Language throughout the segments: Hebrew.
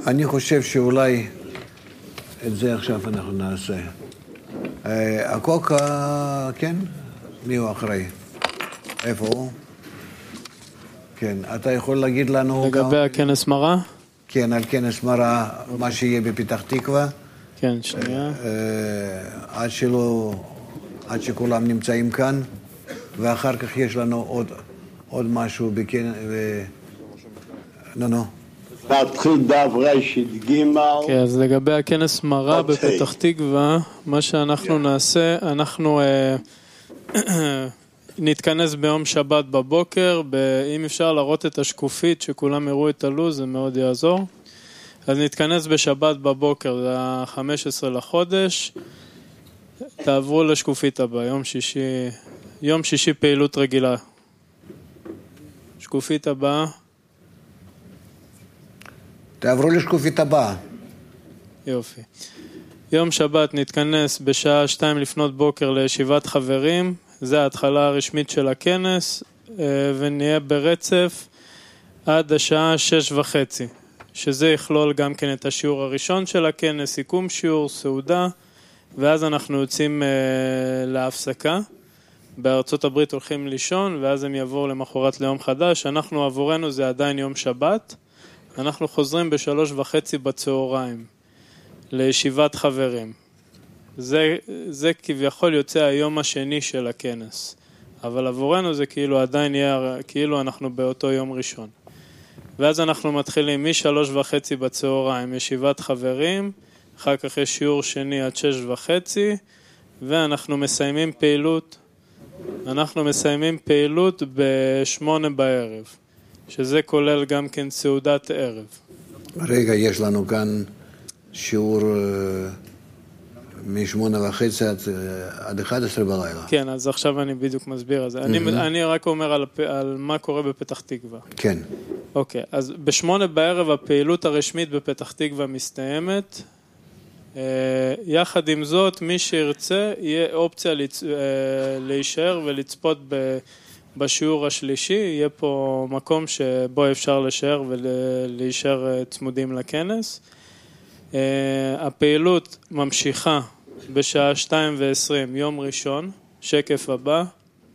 אני חושב שאולי את זה עכשיו אנחנו נעשה. הקוקה, כן? מי הוא אחרי? איפה הוא? כן, אתה יכול להגיד לנו... לגבי הכנס מראה? כן, על כנס מראה, מה שיהיה בפתח תקווה. כן, שנייה. עד שכולם נמצאים כאן, ואחר כך יש לנו עוד משהו בכנס... נו. להתחיל דף רשת ג'. כן, אז לגבי הכנס מראה בפתח תקווה, מה שאנחנו נעשה, אנחנו נתכנס ביום שבת בבוקר, אם אפשר להראות את השקופית שכולם יראו את הלו"ז, זה מאוד יעזור. אז נתכנס בשבת בבוקר, זה ה-15 לחודש, תעברו לשקופית הבאה, יום שישי פעילות רגילה. שקופית הבאה. תעברו לשקופית הבאה. יופי. יום שבת נתכנס בשעה 2 לפנות בוקר לישיבת חברים, זה ההתחלה הרשמית של הכנס, ונהיה ברצף עד השעה 6:30, שזה יכלול גם כן את השיעור הראשון של הכנס, סיכום שיעור, סעודה, ואז אנחנו יוצאים להפסקה. בארצות הברית הולכים לישון, ואז הם יבואו למחרת ליום חדש. אנחנו עבורנו זה עדיין יום שבת, אנחנו חוזרים ב3:30 בצהריים לישיבת חברים. זה כביכול יוצא היום השני של הכנס, אבל עבורנו זה כאילו עדיין יהיה, כאילו אנחנו באותו יום ראשון. ואז אנחנו מתחילים מ3:30 בצהריים ישיבת חברים, אחר כך יש שיעור שני עד 6:30, ואנחנו מסיימים פעילות ב8 בערב, שזה כולל גם כן סעודת ערב. רגע, יש לנו כאן שיעור מ8:30 עד 11 בלילה. כן, אז עכשיו אני בדיוק מסביר על זה. אני רק אומר על מה קורה בפתח תקווה. כן. אוקיי, אז ב8 בערב הפעילות הרשמית בפתח תקווה מסתיימת. יחד עם זאת, מי שירצה, יהיה אופציה להישאר ולצפות בשיעור השלישי. יהיה פה מקום שבו אפשר להישאר ולהישאר צמודים לכנס. הפעילות ממשיכה בשעה 2:20, יום ראשון, שקף הבא.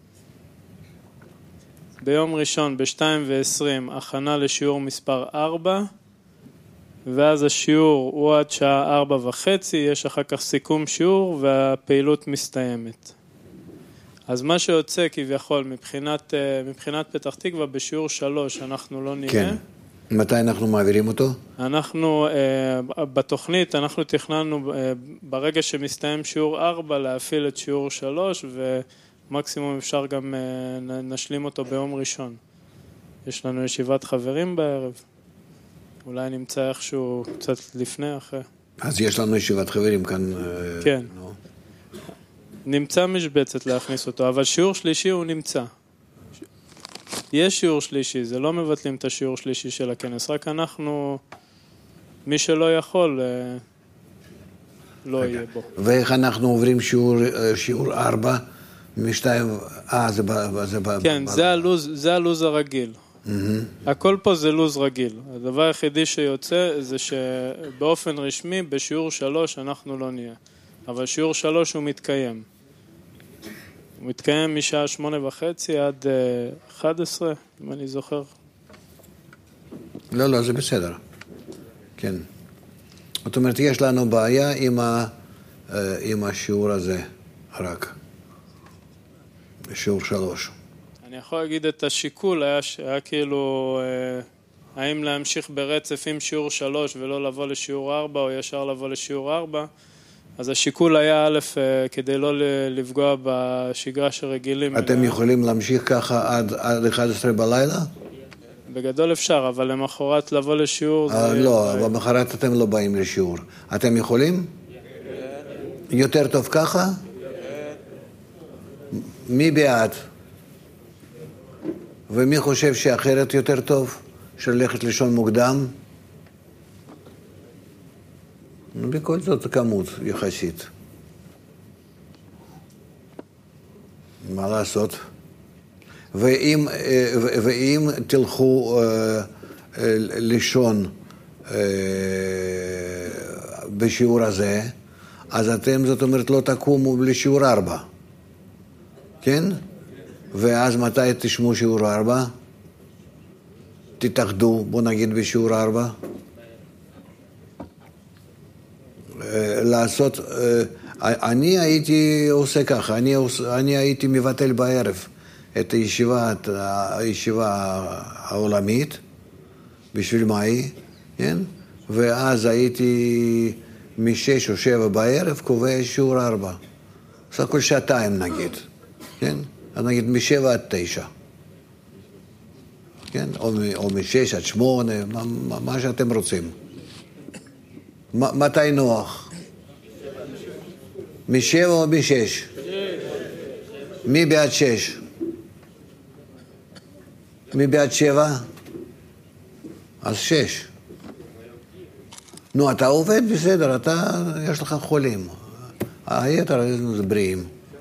ביום ראשון ב2:20 הכנה לשיעור מספר 4, ואז השיעור הוא עד שעה 4:30, יש אחר כך סיכום שיעור והפעילות מסתיימת. אז מה שיוצא כביכול מבחינת פתח תקווה בשיעור 3 אנחנו לא נהיה. כן. מתי אנחנו מעבירים אותו? אנחנו בתוכנית, אנחנו תכננו ברגע שמסתיים שיעור 4 להפעיל את שיעור 3, ומקסימום אפשר גם נשלים אותו ביום ראשון. יש לנו ישיבת חברים בערב, אולי נמצא איכשהו קצת לפני, אחרי. אז יש לנו ישיבת חברים כאן. כן. נמצא משבצת להכניס אותו, אבל שיעור שלישי הוא נמצא. יש שיעור שלישי, זה לא מבטלים את השיעור שלישי של הכנס, רק אנחנו, מי שלא יכול, לא יהיה בו. ואיך אנחנו עוברים שיעור 4 משתיים, כן, זה הלוז הרגיל. הכל פה זה לוז רגיל. הדבר היחידי שיוצא זה שבאופן רשמי בשיעור 3 אנחנו לא נהיה. אבל שיעור 3 הוא מתקיים. הוא מתקיים משעה 8:30 עד 11, אם אני זוכר. לא, זה בסדר. כן. זאת אומרת, יש לנו בעיה עם השיעור הזה, רק. שיעור 3. אני יכול להגיד את השיקול, היה כאילו, האם להמשיך ברצף עם שיעור 3 ולא לבוא לשיעור 4, או ישר לבוא לשיעור 4. אז השיקול היה א', כדי לא לפגוע בשגרה שרגילים. אתם יכולים להמשיך ככה עד 11 בלילה? בגדול אפשר, אבל למחרת לבוא לשיעור... לא, במחרת אתם לא באים לשיעור. אתם יכולים? יותר טוב ככה? מי בעד? ומי חושב שאחרת יותר טוב? שללכת לישון מוקדם? בכל זאת כמות יחסית. מה לעשות? ואם תלכו לישון בשיעור הזה, אז אתם, זאת אומרת, לא תקומו לשיעור 4. כן? ואז מתי תשמעו שיעור 4? תתאחדו, בוא נגיד בשיעור 4. לעשות, אני הייתי עושה ככה, אני הייתי מבטל בערב את הישיבה העולמית, בשביל מאי, כן? ואז הייתי מ-6 או 7 בערב קובע שיעור 4. בסך הכל שעתיים נגיד, כן? אז נגיד מ-7 עד 9. כן? או מ-6 עד 8, מה שאתם רוצים. מתי נוח? מ-7 או מ-6? מי בעד 6? מי בעד 7? אז 6. נו, אתה עובד בסדר, יש לך חולים. היתר זה בריאים.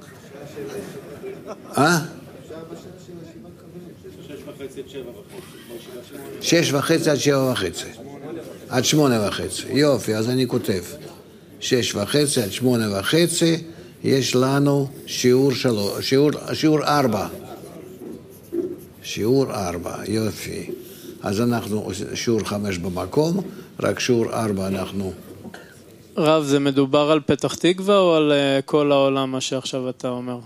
6:30 עד 7:30. עד 8:30. יופי, אז אני כותב. 6:30 עד 8:30, יש לנו שיעור 4. שיעור 4, יופי. אז אנחנו שיעור 5 במקום, רק שיעור 4 אנחנו... רב, זה מדובר על פתח תקווה או על כל העולם, מה שעכשיו אתה אומר?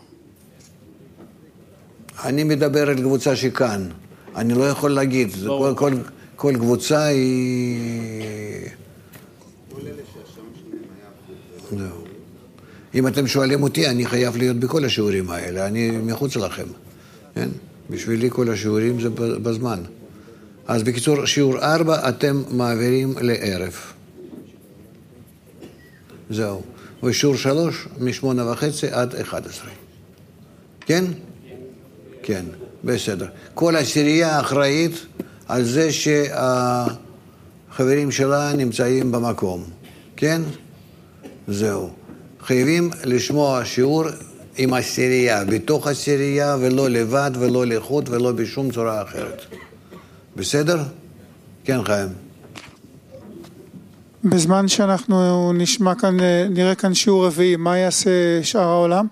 אני מדבר על קבוצה שכאן. אני לא יכול להגיד. כל קבוצה היא... אם אתם שואלים אותי, אני חייב להיות בכל השיעורים האלה. אני מחוץ לכם. כן? בשבילי כל השיעורים זה בזמן. אז בקיצור, שיעור 4 אתם מעבירים לערב. זהו. ושיעור 3 מ-8:30 עד 11. כן? כן, בסדר. כל הסירייה אחראית על זה שהחברים שלה נמצאים במקום. כן? זהו. חייבים לשמוע שיעור עם הסירייה, בתוך הסירייה, ולא לבד, ולא לחוד, ולא בשום צורה אחרת. בסדר? כן, חיים. בזמן שאנחנו נראה כאן שיעור רביעי, מה יעשה שאר העולם?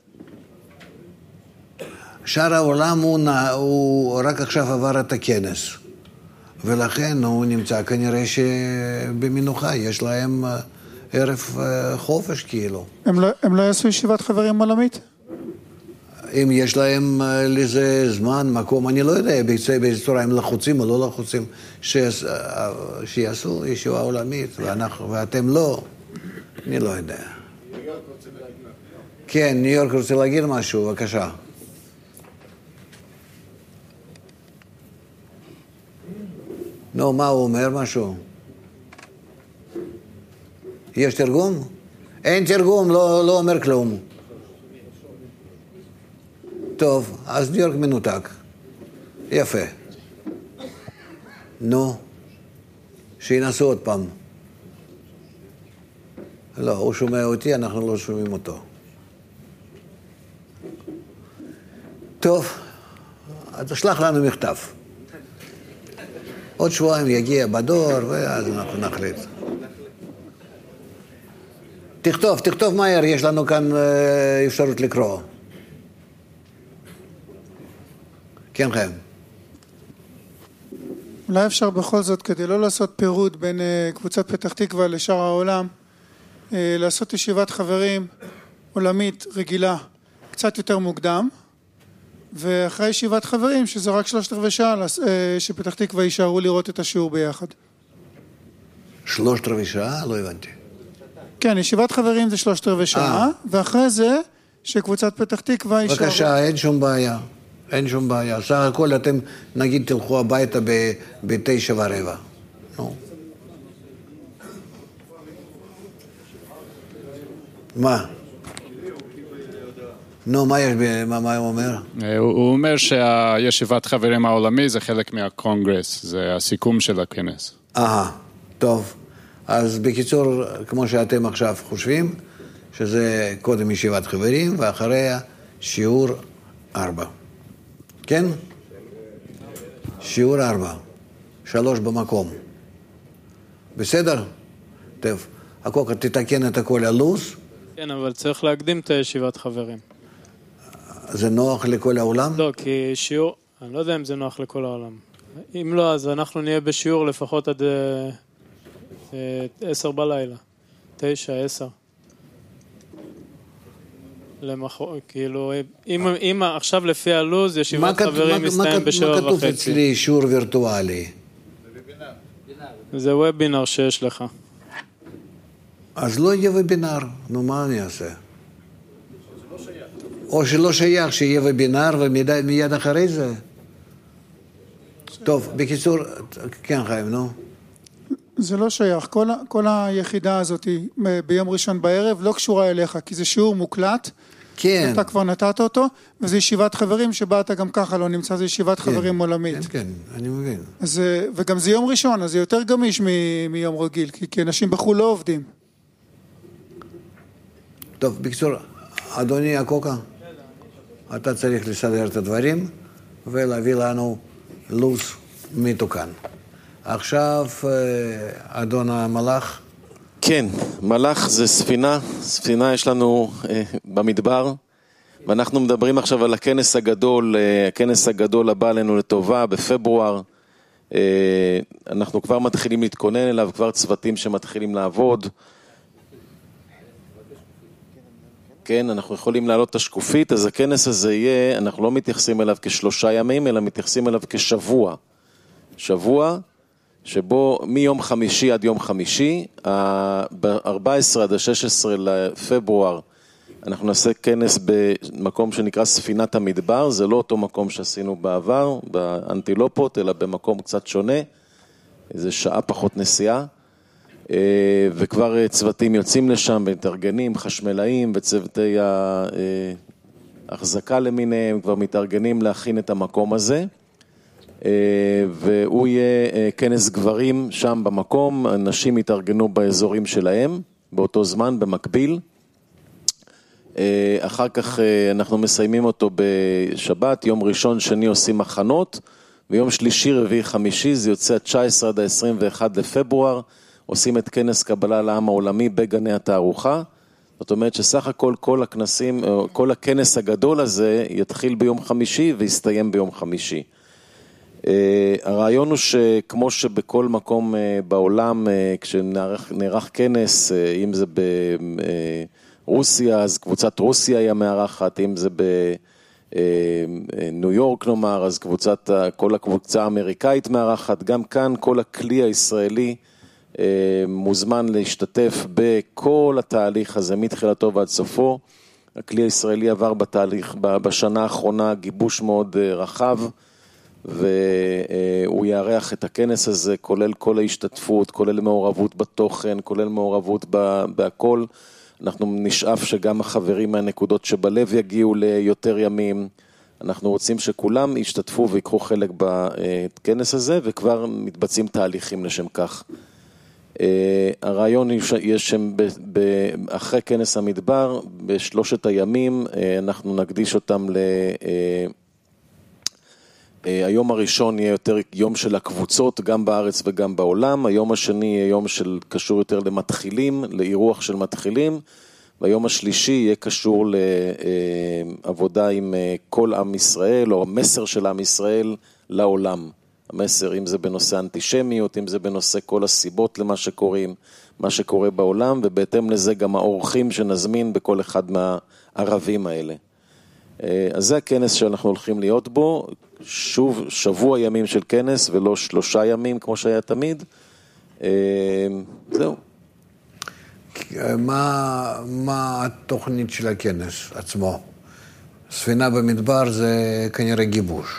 שאר העולם הוא רק עכשיו עבר את הכנס, ולכן הוא נמצא כנראה שבמנוחה, יש להם ערב חופש כאילו. הם לא יעשו ישיבת חברים עולמית? אם יש להם לזה זמן, מקום, אני לא יודע באיזה צורה הם לחוצים או לא לחוצים, שיעשו ישיבה עולמית, ואתם לא, אני לא יודע. כן, ניו יורק רוצה להגיד משהו, בבקשה. נו, מה הוא אומר? משהו? יש תרגום? אין תרגום, לא אומר כלום. טוב, אז ניו יורק מנותק. יפה. נו, שינסו עוד פעם. לא, הוא שומע אותי, אנחנו לא שומעים אותו. טוב, אז תשלח לנו מכתב. עוד שבועיים יגיע בדור, ואז אנחנו נחליט. תכתוב מהר, יש לנו כאן אפשרות לקרוא. כן, חיים. אולי אפשר בכל זאת, כדי לא לעשות פירוד בין קבוצת פתח תקווה לשאר העולם, לעשות ישיבת חברים עולמית רגילה קצת יותר מוקדם, ואחרי ישיבת חברים, שזה רק 3/4 שעה, שפתח תקווה יישארו לראות את השיעור ביחד. 3/4 שעה? לא הבנתי. כן, ישיבת חברים זה 3/4 שעה, ואחרי זה שקבוצת פתח תקווה יישארו... בבקשה, אין שום בעיה. אין שום בעיה. סך הכל אתם, נגיד, תלכו הביתה ב-9:15. נו. מה? נו, מה הוא אומר? הוא אומר שהישיבת חברים העולמי זה חלק מהקונגרס, זה הסיכום של הכנס. טוב. אז בקיצור, כמו שאתם עכשיו חושבים, שזה קודם ישיבת חברים, ואחריה שיעור 4. כן? שיעור 4. 3 במקום. בסדר? טוב, הקוקה, תתקן את הכל הלו"ז. כן, אבל צריך להקדים את הישיבת חברים. זה נוח לכל העולם? לא, כי שיעור, אני לא יודע אם זה נוח לכל העולם. אם לא, אז אנחנו נהיה בשיעור לפחות עד 10 בלילה. 9, 10. כאילו, אם עכשיו לפי הלו"ז, ישיבת חברים מסתיים ב7:30. מה כתוב אצלי שיעור וירטואלי? זה וובינר שיש לך. אז לא יהיה וובינר, נו מה אני אעשה? או שלא שייך שיהיה וובינר ומיד אחרי זה? טוב, בקיצור, כן חיים, נו. זה לא שייך, כל היחידה הזאת ביום ראשון בערב לא קשורה אליך, כי זה שיעור מוקלט, כן. אתה כבר נתת אותו, וזה ישיבת חברים שבה אתה גם ככה לא נמצא, זה ישיבת חברים עולמית. כן, כן, אני מבין. וגם זה יום ראשון, אז זה יותר גמיש מיום רגיל, כי אנשים בחו"ל לא עובדים. טוב, בקיצור, אדוני הקוקה, אתה צריך לסדר את הדברים ולהביא לנו לו"ז מתוקן. עכשיו, אדון המלאך. כן, מלאך זה ספינה, ספינה יש לנו במדבר, ואנחנו מדברים עכשיו על הכנס הגדול, הכנס הגדול הבא עלינו לטובה בפברואר, אנחנו כבר מתחילים להתכונן אליו, כבר צוותים שמתחילים לעבוד, כן, אנחנו יכולים להעלות את השקופית, אז הכנס הזה יהיה, אנחנו לא מתייחסים אליו כ3 ימים, אלא מתייחסים אליו כשבוע, שבוע, שבו מיום חמישי עד יום חמישי, ב-14 עד ה-16 לפברואר, אנחנו נעשה כנס במקום שנקרא ספינת המדבר, זה לא אותו מקום שעשינו בעבר, באנטילופות, אלא במקום קצת שונה, איזה שעה פחות נסיעה, וכבר צוותים יוצאים לשם, מתארגנים, חשמלאים, וצוותי ההחזקה למיניהם, כבר מתארגנים להכין את המקום הזה, והוא יהיה כנס גברים שם במקום, אנשים יתארגנו באזורים שלהם, באותו זמן, במקביל. אחר כך אנחנו מסיימים אותו בשבת, יום ראשון, שני עושים מחנות, ויום שלישי, רביעי, חמישי, זה יוצא 19 עד 21 לפברואר, עושים את כנס קבלה לעם העולמי בגני התערוכה. זאת אומרת שסך הכל כל הכנסים, כל הכנס הגדול הזה יתחיל ביום חמישי ויסתיים ביום חמישי. הרעיון הוא שכמו שבכל מקום בעולם, כשנערך כנס, אם זה ברוסיה, אז קבוצת רוסיה היא המארחת, אם זה בניו יורק נאמר, אז כל הקבוצה האמריקאית מארחת, גם כאן כל הכלי הישראלי מוזמן להשתתף בכל התהליך הזה, מתחילתו ועד סופו. הכלי הישראלי עבר בתהליך, בשנה האחרונה, גיבוש מאוד רחב, והוא יארח את הכנס הזה, כולל כל ההשתתפות, כולל מעורבות בתוכן, כולל מעורבות בהכל. אנחנו נשאף שגם החברים מהנקודות שבלב יגיעו ליותר ימים. אנחנו רוצים שכולם ישתתפו ויקחו חלק בכנס הזה, וכבר מתבצעים תהליכים לשם כך. הרעיון יש שם אחרי כנס המדבר, בשלושת הימים, אנחנו נקדיש אותם היום הראשון יהיה יותר יום של הקבוצות, גם בארץ וגם בעולם. היום השני יהיה יום של קשור יותר למתחילים, לאירוח של מתחילים. והיום השלישי יהיה קשור לעבודה עם כל עם ישראל, או המסר של עם ישראל לעולם. המסר, אם זה בנושא אנטישמיות, אם זה בנושא כל הסיבות למה שקוראים, מה שקורה בעולם, ובהתאם לזה גם האורחים שנזמין בכל אחד מהערבים האלה. אז זה הכנס שאנחנו הולכים להיות בו, שוב שבוע ימים של כנס ולא 3 ימים כמו שהיה תמיד. זהו. מה התוכנית של הכנס עצמו? ספינה במדבר זה כנראה גיבוש.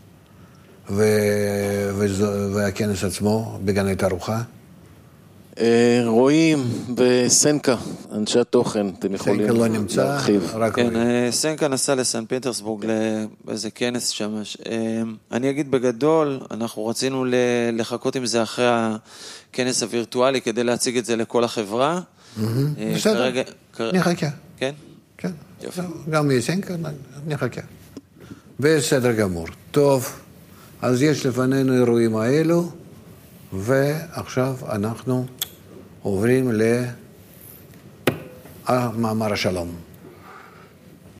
והכנס עצמו בגני תערוכה? רואים בסנקה, אנשי התוכן, אתם יכולים להרחיב. סנקה לא נמצא, רק כן, סנקה נסע לסן פטרסבורג לאיזה כנס שם. אני אגיד בגדול, אנחנו רצינו לחכות עם זה אחרי הכנס הווירטואלי, כדי להציג את זה לכל החברה. בסדר, נחכה. כן? כן, גם סנקה, נחכה. בסדר גמור. טוב, אז יש לפנינו אירועים האלו, ועכשיו אנחנו עוברים למאמר השלום.